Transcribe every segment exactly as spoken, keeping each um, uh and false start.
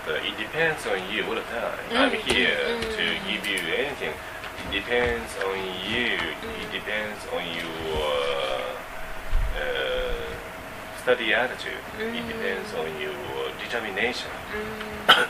uh, it depends on you all the time. Mm, I'm here mm, to mm. give you anything. It depends on you. Mm. It depends on your uh, study attitude. Mm. It depends on your determination. Mm.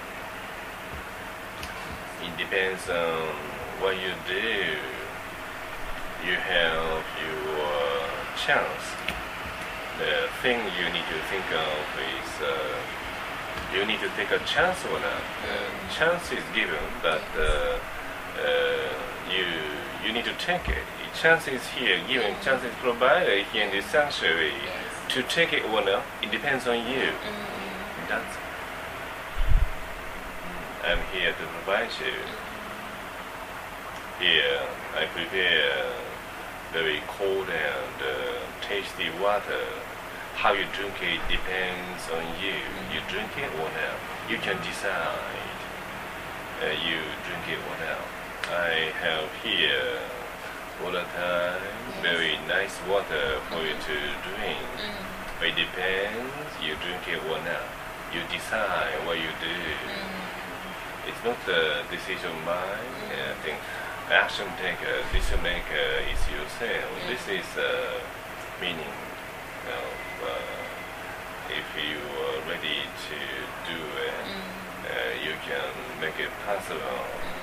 It depends on what you do. You have your chance. The thing you need to think of is uh, you need to take a chance or not. Uh, chance is given, but uh, uh, you you need to take it. Chance is here, given. Chance is provided here in this sanctuary. Yes. To take it or not, it depends on you. Mm. That's I'm here to provide you. Here, I prepare very cold and uh, tasty water. How you drink it depends on you. You drink it or not. You can decide. Uh, you drink it or not. I have here all the time very nice water for you to drink. Mm. It depends. You drink it or not. You decide what you do. Mm. It's not a decision mine. I think action taker, decision maker is yourself. Mm. This is uh, meaning of uh, if you are ready to do it, Mm. uh, you can make it possible.